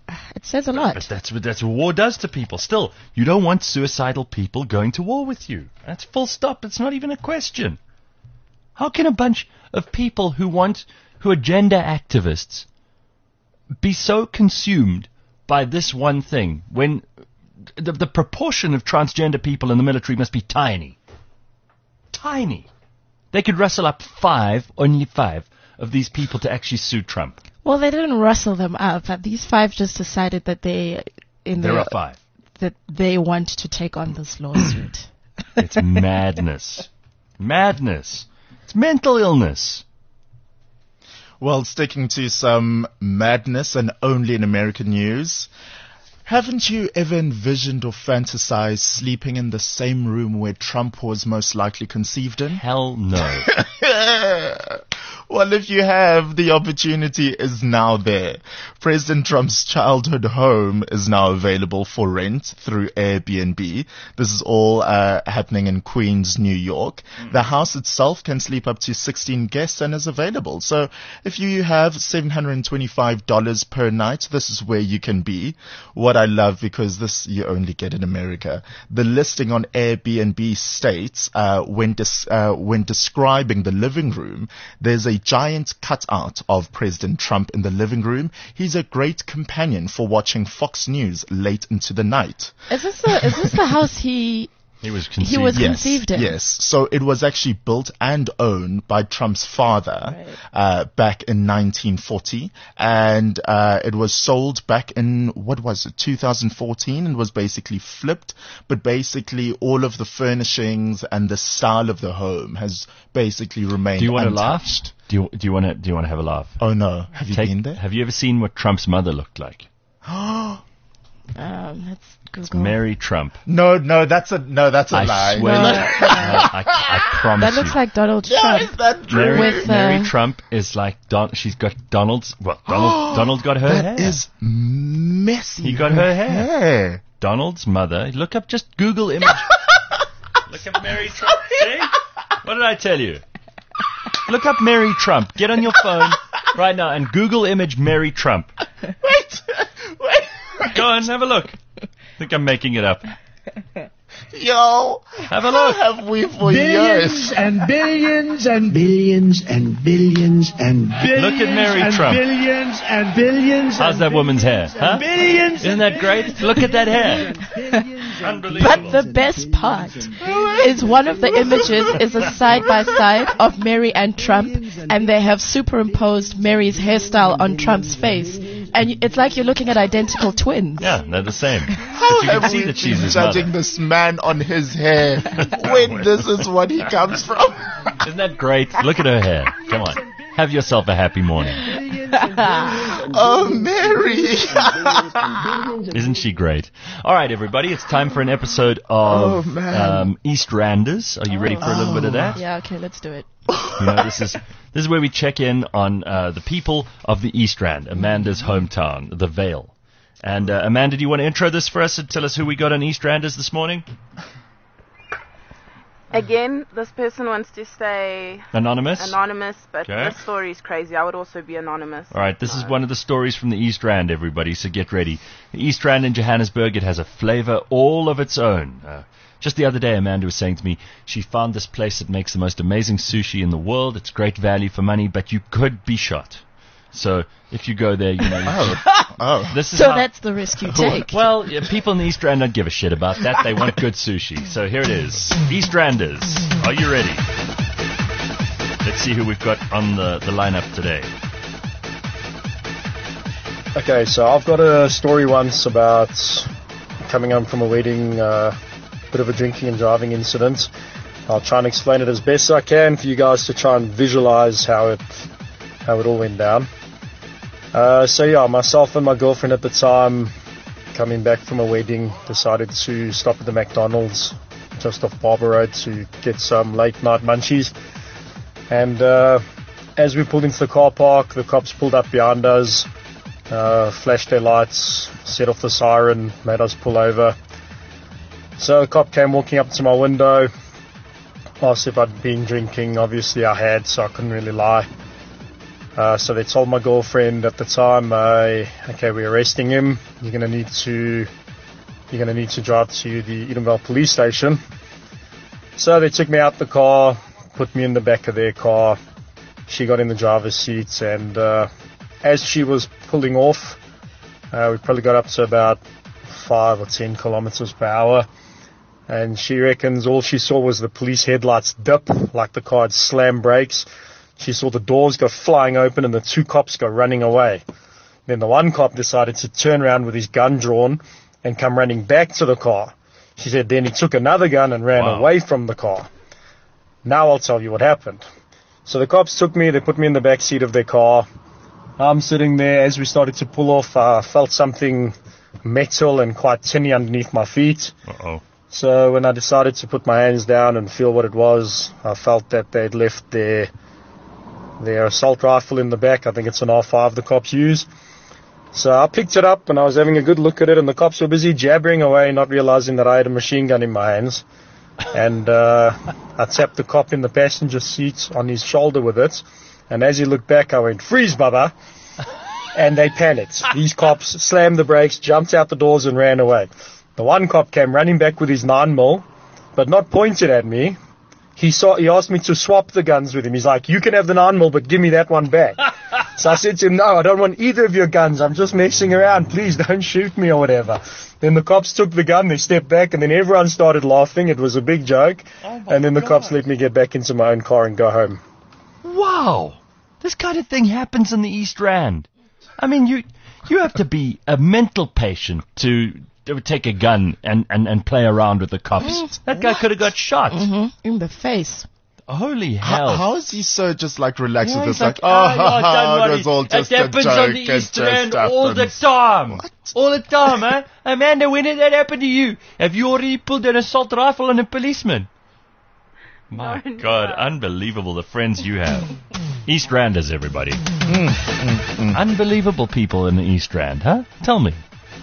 It says a lot. But that's what war does to people. Still, you don't want suicidal people going to war with you. That's full stop. It's not even a question. How can a bunch of people who are gender activists be so consumed by this one thing when the proportion of transgender people in the military must be tiny? Tiny. They could rustle up only five of these people to actually sue Trump. Well, they didn't rustle them up. These five just decided that there are five. That they want to take on this lawsuit. It's madness. Madness. It's mental illness. Well, sticking to some madness and only in American news, haven't you ever envisioned or fantasized sleeping in the same room where Trump was most likely conceived in? Hell no. Well, if you have, the opportunity is now there. President Trump's childhood home is now available for rent through Airbnb. This is all happening in Queens, New York. The house itself can sleep up to 16 guests and is available. So if you have $725 per night, this is where you can be. What I love, because this you only get in America, the listing on Airbnb states when describing the living room, there's a giant cutout of President Trump in the living room. He's a great companion for watching Fox News late into the night. Is this the house he was conceived in? Yes. So it was actually built and owned by Trump's father back in 1940, and it was sold back in 2014, and was basically flipped. But basically, all of the furnishings and the style of the home has basically remained. Do you want untouched. to laugh? Do you want to have a laugh? Oh no! Have you been there? Have you ever seen what Trump's mother looked like? Let's Google. It's Mary Trump. No, that's a lie. I swear. I promise that looks like Donald Trump. Is that true? Mary Trump is like she's got Donald's. Well, Donald got her hair. That is messy. He got her hair. Donald's mother. Just Google image. Look up Mary Trump. See? What did I tell you? Look up Mary Trump. Get on your phone right now and Google image Mary Trump. Wait. Go on, have a look. I think I'm making it up. Yo, have a look. How have we for billions years? And billions and billions and billions and billions. Look at Mary and Trump. Billions and billions. How's that woman's hair? Huh? Billions. Isn't that great? Look at that hair. Unbelievable. But the best part is one of the images is a side-by-side of Mary and Trump, and they have superimposed Mary's hairstyle on Trump's face. And it's like you're looking at identical twins. Yeah, they're the same. How you can have see we that she's been his judging mother. this man on his hair when this is what he comes from? Isn't that great? Look at her hair. Come on. Have yourself a happy morning. Oh, Mary. Isn't she great? All right, everybody. It's time for an episode of East Randers. Are you ready for a little bit of that? Yeah, okay, let's do it. This is where we check in on the people of the East Rand, Amanda's hometown, the Vale. And Amanda, do you want to intro this for us and tell us who we got on East Randers this morning? Again, this person wants to stay anonymous, but this story is crazy. I would also be anonymous. All right, this is one of the stories from the East Rand, everybody, so get ready. The East Rand in Johannesburg, it has a flavor all of its own. Just the other day, Amanda was saying to me, she found this place that makes the most amazing sushi in the world. It's great value for money, but you could be shot. So if you go there, you know. That's the risk you take. Well, people in the East Rand don't give a shit about that. They want good sushi. So here it is. East Randers, are you ready? Let's see who we've got on the lineup today. Okay, so I've got a story once about coming home from a wedding, bit of a drinking and driving incident. I'll try and explain it as best I can for you guys to try and visualize how it all went down. Myself and my girlfriend at the time, coming back from a wedding, decided to stop at the McDonald's just off Barber Road to get some late night munchies. And as we pulled into the car park, the cops pulled up behind us, flashed their lights, set off the siren, made us pull over. So a cop came walking up to my window, asked if I'd been drinking. Obviously I had, so I couldn't really lie. So they told my girlfriend at the time, okay, we're arresting him. You're gonna need to drive to the Edenvale police station. So they took me out the car, put me in the back of their car. She got in the driver's seat, and as she was pulling off, we probably got up to about 5 or 10 kilometers per hour. And she reckons all she saw was the police headlights dip, like the car had slammed brakes. She saw the doors go flying open and the 2 cops go running away. Then the one cop decided to turn around with his gun drawn and come running back to the car. She said then he took another gun and ran away from the car. Now I'll tell you what happened. So the cops took me, they put me in the back seat of their car. I'm sitting there. As we started to pull off, I felt something metal and quite tinny underneath my feet. Uh-oh. So when I decided to put my hands down and feel what it was, I felt that they'd left their assault rifle in the back. I think it's an R5 the cops use. So I picked it up and I was having a good look at it, and the cops were busy jabbering away, not realizing that I had a machine gun in my hands. And I tapped the cop in the passenger seat on his shoulder with it. And as he looked back, I went, "Freeze, Baba!" And they panicked. These cops slammed the brakes, jumped out the doors and ran away. The one cop came running back with his 9mm, but not pointed at me. He asked me to swap the guns with him. He's like, "You can have the 9mm, but give me that one back." So I said to him, "No, I don't want either of your guns. I'm just messing around. Please don't shoot me or whatever." Then the cops took the gun, they stepped back, and then everyone started laughing. It was a big joke. And then the cops let me get back into my own car and go home. Wow. This kind of thing happens in the East Rand. I mean, you have to be a mental patient to take a gun and play around with the cops. That guy could have got shot. Mm-hmm. In the face. Holy hell. How is he so just like relaxed with this? Like, it was all just a joke. It happens on the East Rand all the time. What? All the time, huh? Amanda, when did that happen to you? Have you already pulled an assault rifle on a policeman? My God, unbelievable the friends you have. East Randers, everybody. Unbelievable people in the East Rand, huh? Tell me.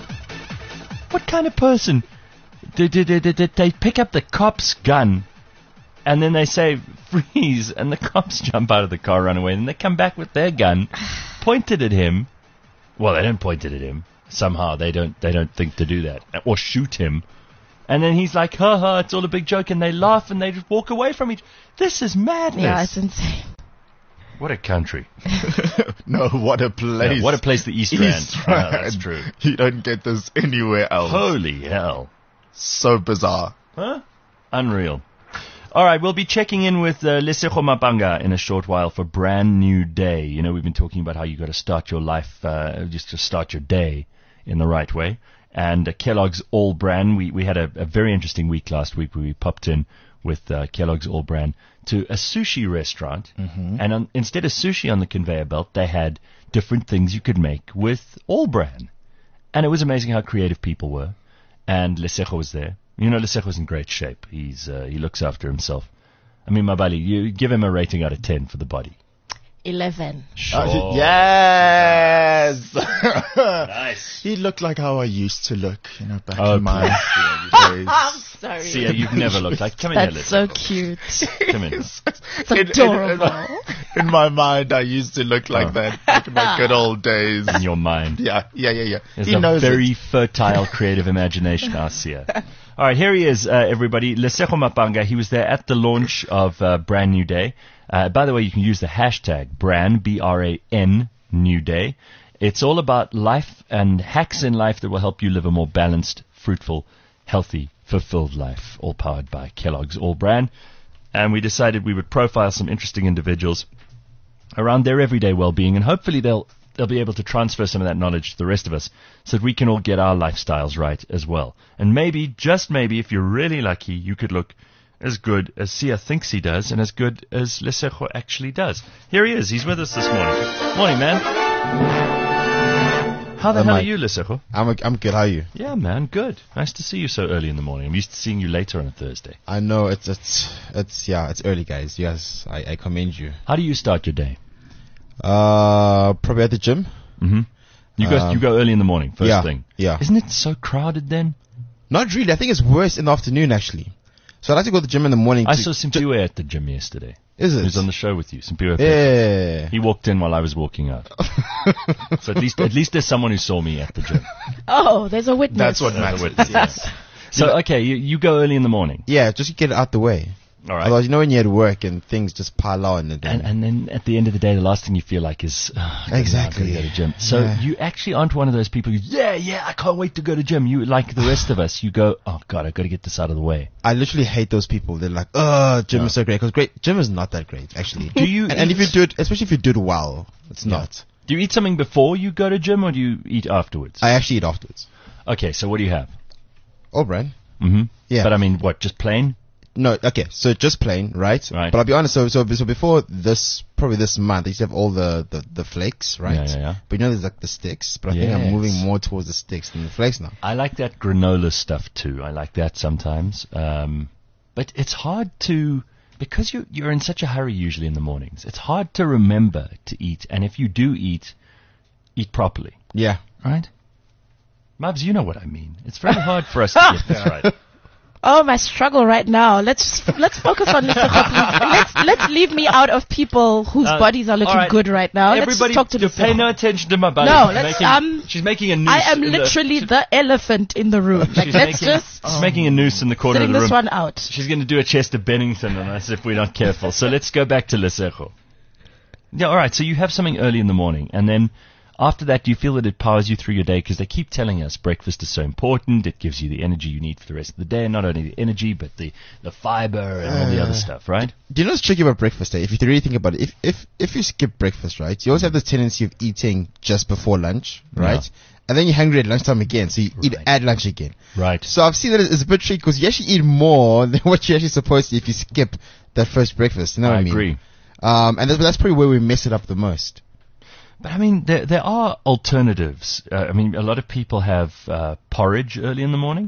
What kind of person did they pick up the cop's gun and then they say freeze and the cops jump out of the car, run away, and they come back with their gun, pointed at him. Well, they don't point it at him. Somehow they don't think to do that or shoot him. And then he's like, "Ha ha, it's all a big joke," and they laugh and they just walk away from each. This is madness. Yeah, it's insane. What a country. No, what a place. Yeah, what a place, the East Rand. Yeah, that's true. You don't get this anywhere else. Holy hell. So bizarre. Huh? Unreal. All right, we'll be checking in with Lesego Mapanga in a short while for Brand New Day. You know, we've been talking about how you got to start your life, just to start your day in the right way. And Kellogg's All Bran, we had a very interesting week last week where we popped in with Kellogg's All Bran to a sushi restaurant. Mm-hmm. And instead of sushi on the conveyor belt, they had different things you could make with All Bran. And it was amazing how creative people were. And Lesego was there. You know, Lesego's in great shape. He looks after himself. I mean, Mabali, you give him a rating out of 10 for the body. 11. Sure. Yes. Nice. He looked like how I used to look, back in my days. I'm sorry. See, you've never looked like. Come in here, That's so cute. Come in. It's adorable. In my mind, I used to look like that back in my good old days. In your mind. Yeah. There's a very fertile, creative imagination, Asia. All right, here he is, everybody. Lesego Mapanga. He was there at the launch of Brand New Day. By the way, you can use the hashtag BRAN, B-R-A-N, New Day. It's all about life and hacks in life that will help you live a more balanced, fruitful, healthy, fulfilled life, all powered by Kellogg's All Bran. And we decided we would profile some interesting individuals around their everyday well-being, and hopefully they'll be able to transfer some of that knowledge to the rest of us so that we can all get our lifestyles right as well. And maybe, just maybe, if you're really lucky, you could look as good as Sia thinks he does and as good as Lesego actually does. Here he is. He's with us this morning. Morning, man. How the hell are you, Lesego? I'm good. How are you? Yeah, man, good. Nice to see you so early in the morning. I'm used to seeing you later on a Thursday. I know. It's early, guys. Yes, I commend you. How do you start your day? Probably at the gym. Mm-hmm. You go early in the morning, first thing. Yeah. Isn't it so crowded then? Not really. I think it's worse in the afternoon, actually. So I like to go to the gym in the morning. I saw Simpiwe at the gym yesterday. Is it? He was on the show with you, Simpiwe. Yeah. He walked in while I was walking out. So at least there's someone who saw me at the gym. Oh, there's a witness. That's what matters. Yes. So, okay, you go early in the morning. Yeah, just to get it out the way. All right. Otherwise, when you're at work and things just pile on. And then at the end of the day, the last thing you feel like is, exactly. I gotta go to gym. So you actually aren't one of those people who, I can't wait to go to gym. You, like the rest of us, you go, oh God, I've got to get this out of the way. I literally hate those people. They're like, gym is so great. Because gym is not that great, actually. Do you and if you do it, especially if you do it well, it's not. Do you eat something before you go to gym, or do you eat afterwards? I actually eat afterwards. Okay, so what do you have? All right. Mm-hmm. Yeah. But I mean, what, just plain? No, okay, so just plain, right? Right. But I'll be honest, so before probably this month, I used to have all the flakes, right? Yeah. But there's like the sticks, but I think I'm moving more towards the sticks than the flakes now. I like that granola stuff too. I like that sometimes. But it's hard to, because you're in such a hurry usually in the mornings, it's hard to remember to eat, and if you do eat properly. Yeah. Right? Mubs, you know what I mean. It's very hard for us to get this right. Oh, my struggle right now. Let's focus on Lesego. Let's leave me out of people whose bodies are looking good right now. Everybody, let's talk to pay no attention to my buddy. No, she's making a noose. I am literally the elephant in the room. She's making a noose in the corner of the room. Sitting this one out. She's going to do a Chester Bennington on us if we're not careful. So let's go back to Lesego. Yeah, all right. So you have something early in the morning, and then after that, do you feel that it powers you through your day? Because they keep telling us breakfast is so important. It gives you the energy you need for the rest of the day. Not only the energy, but the fiber and all the other stuff, right? Do you know what's tricky about breakfast? If you really think about it, if you skip breakfast, right, you always have this tendency of eating just before lunch, right? Yeah. And then you're hungry at lunchtime again, so you eat at lunch again. Right. So I've seen that it's a bit tricky because you actually eat more than what you're actually supposed to if you skip that first breakfast. You know what I mean? I agree. And that's probably where we mess it up the most. But I mean, there are alternatives. I mean, a lot of people have porridge early in the morning,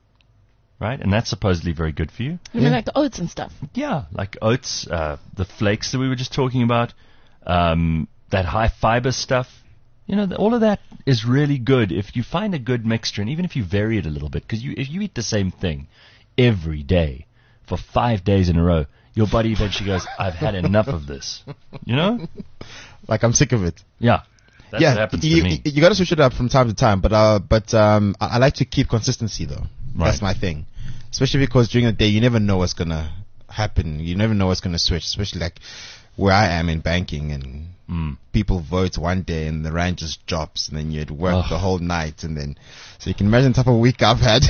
right? And that's supposedly very good for you. You mean like the oats and stuff? Yeah, like oats, the flakes that we were just talking about, that high fiber stuff. All of that is really good if you find a good mixture, and even if you vary it a little bit, because if you eat the same thing every day for 5 days in a row, your body eventually goes, I've had enough of this. Like, I'm sick of it. Yeah. That's what happens to me. You got to switch it up from time to time, but I like to keep consistency, though. Right. That's my thing. Especially because during the day, you never know what's going to happen. You never know what's going to switch, especially like where I am in banking, and people vote one day and the rand just drops, and then you had work the whole night, and then so you can imagine the type of week I've had.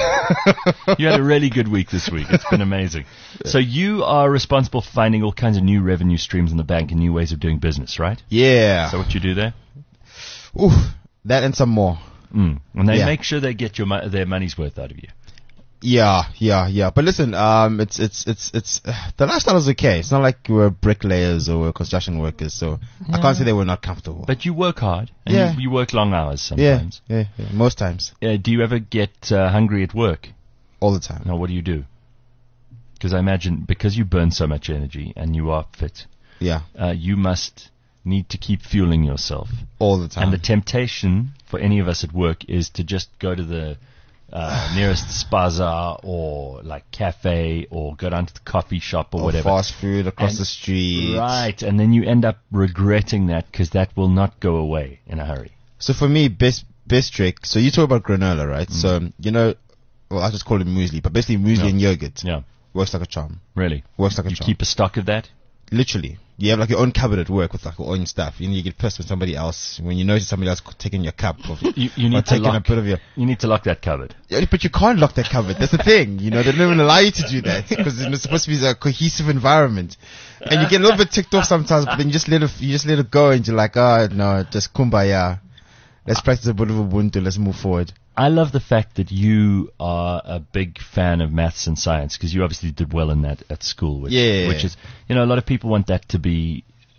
You had a really good week this week. It's been amazing. So you are responsible for finding all kinds of new revenue streams in the bank and new ways of doing business, right? Yeah. So what you do there? Ooh, that and some more. And they make sure they get their money's worth out of you. Yeah. But listen, it's the lifestyle is okay. It's not like we're bricklayers or we're construction workers, so I can't say they were not comfortable. But you work hard, and you work long hours sometimes. Yeah, most times. Do you ever get hungry at work? All the time. Now, what do? Because I imagine, because you burn so much energy and you are fit, you must need to keep fueling yourself. All the time. And the temptation for any of us at work is to just go to the nearest spaza or like cafe or go down to the coffee shop or whatever. Fast food across the street. Right, and then you end up regretting that because that will not go away in a hurry. So for me, best trick, so you talk about granola, right? So, well, I just call it muesli, but basically muesli and yogurt. Yeah. Works like a charm. Really? Works like a charm. You keep a stock of that? Literally. You have like your own cupboard at work with like your own stuff. You get pissed when somebody else, when you notice somebody else taking your cup. You need to lock a bit of your. You need to lock that cupboard. Yeah, but you can't lock that cupboard. That's the thing. They don't even allow you to do that because it's supposed to be a cohesive environment. And you get a little bit ticked off sometimes, but then you just let it go, and you're like, no, just kumbaya. Let's practice a bit of Ubuntu. Let's move forward. I love the fact that you are a big fan of maths and science because you obviously did well in that at school. Which is, a lot of people want that to be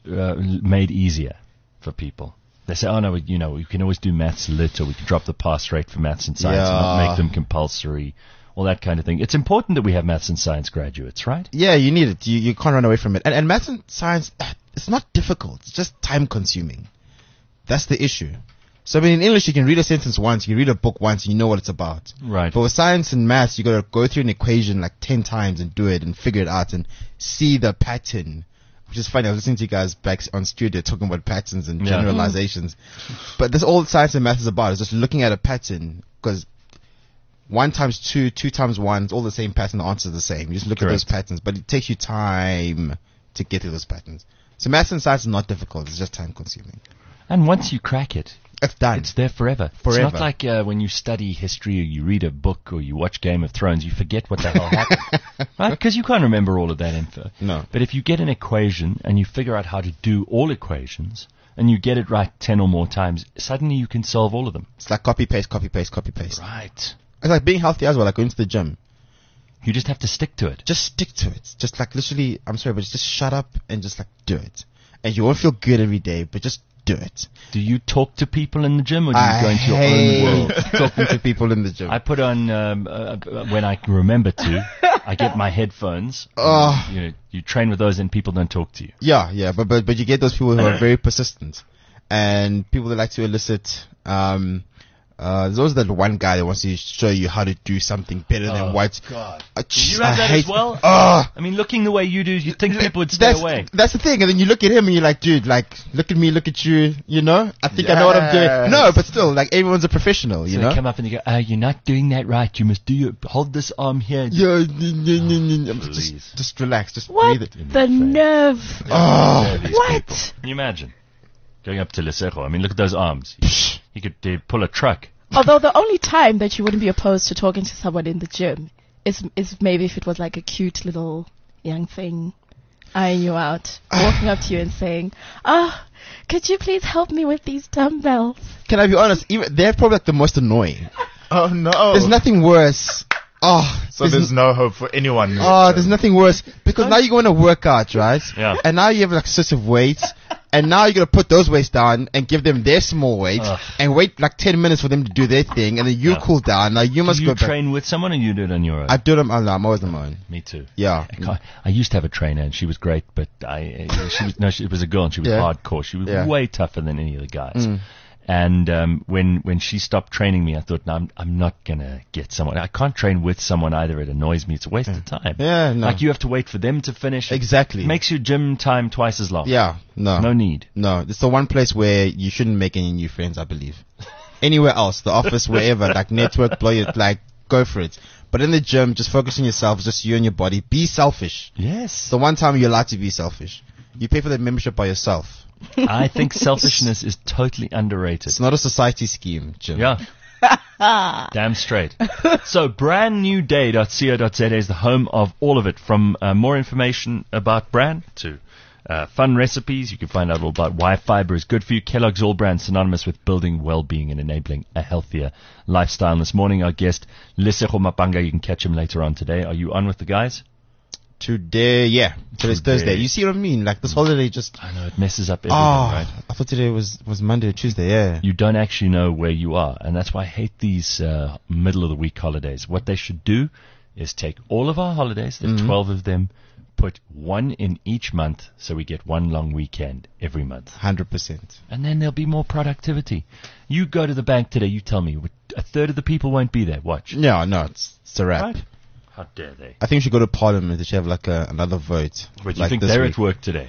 made easier for people. They say, oh no, we can always do maths lit, or we can drop the pass rate for maths and science and not make them compulsory, all that kind of thing. It's important that we have maths and science graduates, right? Yeah, you need it. You can't run away from it. And maths and science, it's not difficult. It's just time consuming. That's the issue. So I mean, in English, you can read a sentence once, you can read a book once, and you know what it's about. Right. But with science and maths, you got to go through an equation like 10 times and do it and figure it out and see the pattern. Which is funny. I was listening to you guys back on studio talking about patterns and generalizations. But that's all science and math is about, is just looking at a pattern, because 1 times 2, 2 times 1, it's all the same pattern, the answer is the same. You just look at those patterns, but it takes you time to get through those patterns. So maths and science is not difficult, it's just time consuming. And once you crack it, it's done. It's there forever. It's not like when you study history or you read a book or you watch Game of Thrones, you forget what the hell happened. Right? Because you can't remember all of that info. No. But if you get an equation and you figure out how to do all equations and you get it right 10 or more times, suddenly you can solve all of them. It's like copy, paste, copy, paste, copy, paste. Right. It's like being healthy as well, like going to the gym. You just have to stick to it. Just stick to it. Just like literally, I'm sorry, but just shut up and just like do it. And you won't feel good every day, but just do it. Do you talk to people in the gym, or do you go into your own world? Talking to people in the gym. I put on when I remember to. I get my headphones. You train with those, and people don't talk to you. Yeah, but you get those people who are very persistent, and people that like to elicit. There's always that one guy that wants to show you how to do something better than what. God. You have that as well? I mean, looking the way you do, you'd think people would stay away. That's the thing. And then you look at him and you're like, dude, like, look at me, look at you, you know? I think I know what I'm doing. No, but still, like, everyone's a professional, you know? They come up and they go, you're not doing that right. You must hold this arm here. Just relax. Just breathe it. The nerve. What? Can you imagine? Going up to Lesego. I mean, look at those arms. He could pull a truck. Although the only time that you wouldn't be opposed to talking to someone in the gym is maybe if it was like a cute little young thing eyeing you out, walking up to you and saying, could you please help me with these dumbbells? Can I be honest? They're probably like the most annoying. Oh no. There's nothing worse. So there's no hope for anyone. There's nothing worse. Because now you're going to work out, right? Yeah. And now you have like a set of weights. And now you're going to put those weights down and give them their small weights and wait like 10 minutes for them to do their thing. And then you cool down. Now you must go back. Do you train with someone, or you do it on your own? I do it on I'm always on my own. Me too. Yeah. I used to have a trainer and she was great, but she was a girl and she was hardcore. She was way tougher than any of the guys. And when she stopped training me, I thought, no, I'm not going to get someone. I can't train with someone either. It annoys me. It's a waste of time. Yeah, no. Like you have to wait for them to finish. Exactly. It makes your gym time twice as long. Yeah, no. No need. No, it's the one place where you shouldn't make any new friends, I believe. Anywhere else, the office, wherever, like network, blow it, like go for it. But in the gym, just focus on yourself, just you and your body. Be selfish. Yes. It's the one time you're allowed to be selfish. You pay for that membership by yourself. I think selfishness is totally underrated. It's not a society scheme, Jim. Yeah. Damn straight. So, brandnewday.co.za is the home of all of it. From more information about brand to fun recipes. You can find out all about why fiber is good for you. Kellogg's All Brand, synonymous with building well-being and enabling a healthier lifestyle. And this morning, our guest, Lesego Mapanga, you can catch him later on today. Are you on with the guys? Today, yeah. Today's Thursday. You see what I mean? Like this holiday just... I know, it messes up everything, right? I thought today was Monday or Tuesday, yeah. You don't actually know where you are, and that's why I hate these middle-of-the-week holidays. What they should do is take all of our holidays, there are 12 of them, put one in each month, so we get one long weekend every month. 100%. And then there'll be more productivity. You go to the bank today, you tell me, a third of the people won't be there. Watch. No, it's a wrap. Right? How dare they? I think we should go to Parliament. They should have like another vote. But you think they're at work today?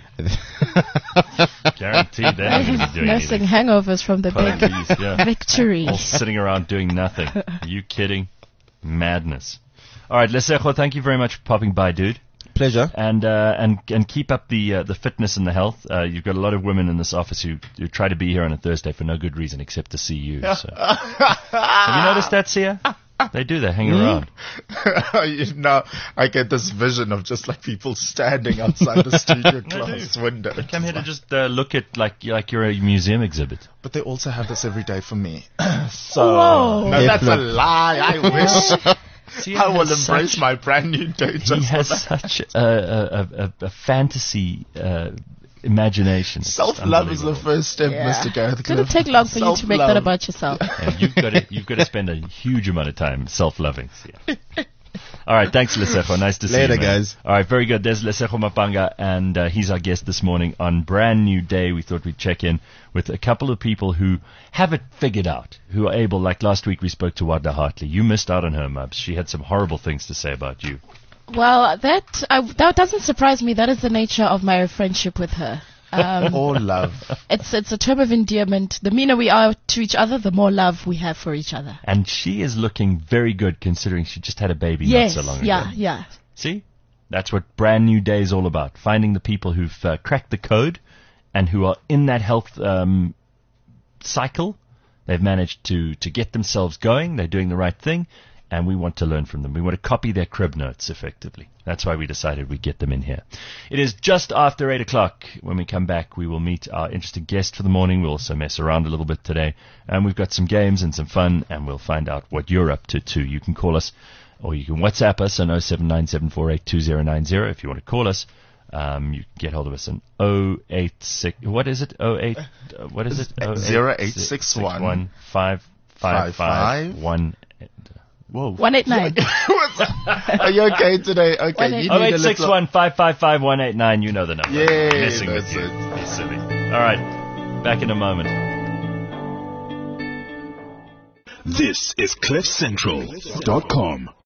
Guaranteed they're not going to be doing nursing anything. hangovers from the big victory. All sitting around doing nothing. Are you kidding? Madness. All right, Lesego, thank you very much for popping by, dude. Pleasure. And keep up the fitness and the health. You've got a lot of women in this office who try to be here on a Thursday for no good reason except to see you. So. Have you noticed that, Sia? They do. They hang around. Now I get this vision of just like people standing outside the studio glass window. They come here to just look at like you're a museum exhibit. But they also have this every day for me. So whoa. No, that's a lie. I wish. I will embrace my brand new day. He has such a fantasy imagination. Self-love is the first step, Mr. Gareth. It's going to take long for you to make that about yourself. And you've got to spend a huge amount of time self-loving. All right, thanks, Lesego. Nice to see you. Later, guys. All right, very good. There's Lesego Mapanga, and he's our guest this morning on Brand New Day. We thought we'd check in with a couple of people who have it figured out, who are able, like last week we spoke to Wanda Hartley. You missed out on her, Mubs. She had some horrible things to say about you. Well, that doesn't surprise me. That is the nature of my friendship with her. All love. It's a term of endearment. The meaner we are to each other, the more love we have for each other. And she is looking very good considering she just had a baby not so long ago. Yeah. See? That's what Brand New Day is all about. Finding the people who've cracked the code and who are in that health cycle. They've managed to get themselves going. They're doing the right thing. And we want to learn from them. We want to copy their crib notes, effectively. That's why we decided we'd get them in here. It is just after 8 o'clock. When we come back, we will meet our interesting guest for the morning. We'll also mess around a little bit today. And we've got some games and some fun, and we'll find out what you're up to, too. You can call us, or you can WhatsApp us on 0797482090 if you want to call us. You can get hold of us on 086... What is it? 08... What is it? 0861 555 Whoa. 189. Are you okay today? Okay. 0861 555 189. You know the number. Yeah, messing with you. Be silly. All right. Back in a moment. This is CliffCentral.com.